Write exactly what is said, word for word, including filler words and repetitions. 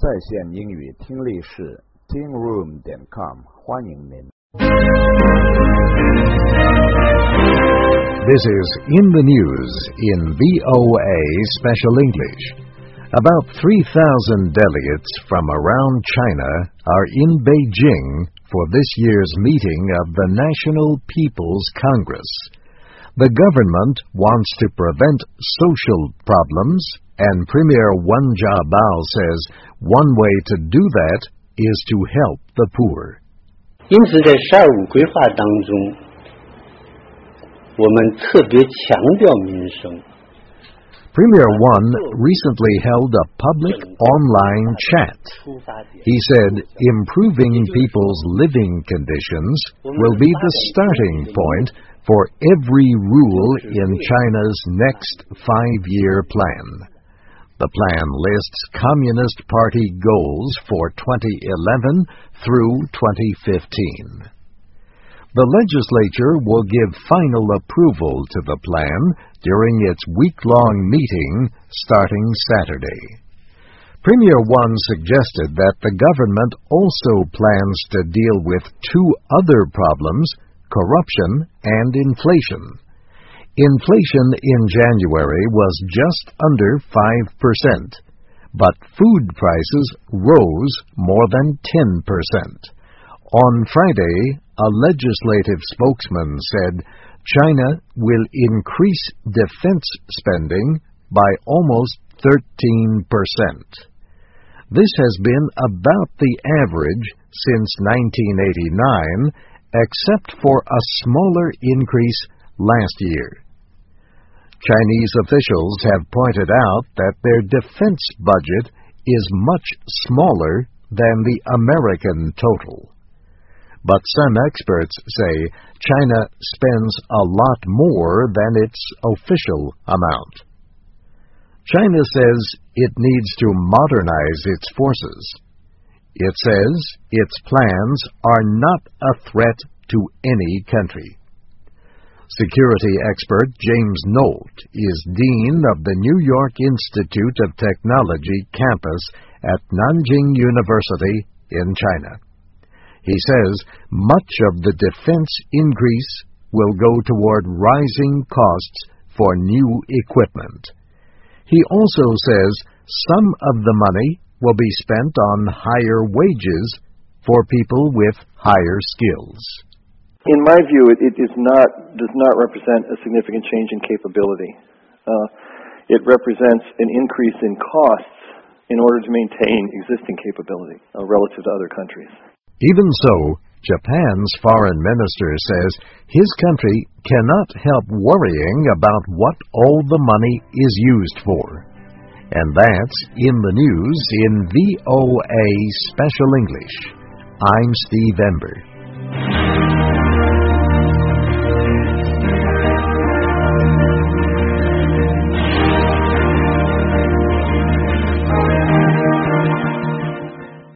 在线英语听力室 ting room 点 com 欢迎您。 This is In the News in V O A Special English. About three thousand delegates from around China are in Beijing for this year's meeting of the National People's Congress. The government wants to prevent social problems, and Premier Wen Jiabao says one way to do that is to help the poor. 因此在十二五规划当中，我们特别强调民生。 Premier Wen recently held a public online chat. He said improving people's living conditions will be the starting point for every rule in China's next five-year plan. The plan lists Communist Party goals for twenty eleven through twenty fifteen. The legislature will give final approval to the plan during its week-long meeting starting Saturday. Premier Wen suggested that the government also plans to deal with two other problems, corruption and inflation. Inflation in January was just under five percent, but food prices rose more than ten percent. On Friday, a legislative spokesman said China will increase defense spending by almost thirteen percent. This has been about the average since nineteen eighty-nine, except for a smaller increase last year. Chinese officials have pointed out that their defense budget is much smaller than the American total. But some experts say China spends a lot more than its official amount. China says it needs to modernize its forces. It says its plans are not a threat to any country. Security expert James Nolt is dean of the New York Institute of Technology campus at Nanjing University in China. He says much of the defense increase will go toward rising costs for new equipment. He also says some of the money will be spent on higher wages for people with higher skills. In my view, it, it is not, does not represent a significant change in capability. Uh, it represents an increase in costs in order to maintain existing capability uh, relative to other countries. Even so, Japan's foreign minister says his country cannot help worrying about what all the money is used for. And that's In the News in V O A Special English. I'm Steve Ember.